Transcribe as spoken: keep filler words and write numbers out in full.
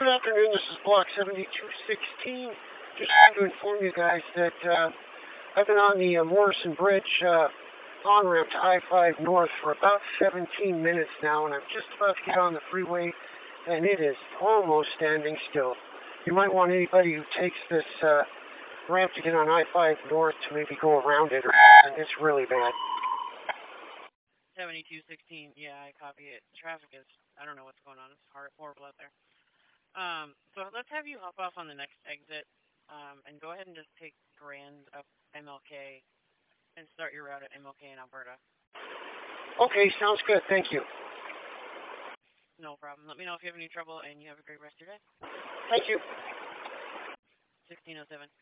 Good afternoon, this is Block seventy-two sixteen. Just wanted to inform you guys that uh, I've been on the uh, Morrison Bridge uh, on-ramp to I five North for about seventeen minutes now, and I'm just about to get on the freeway, and it is almost standing still. You might want anybody who takes this uh, ramp to get on I five North to maybe go around it, or and it's really bad. seventy-two sixteen, yeah, I copy it. Traffic is, I don't know what's going on. It's hard, horrible out there. Um, so let's have you hop off on the next exit, um, and go ahead and just take Grand up M L K and start your route at M L K in Alberta. Okay, sounds good. Thank you. No problem. Let me know if you have any trouble, and you have a great rest of your day. Thank you. sixteen oh seven.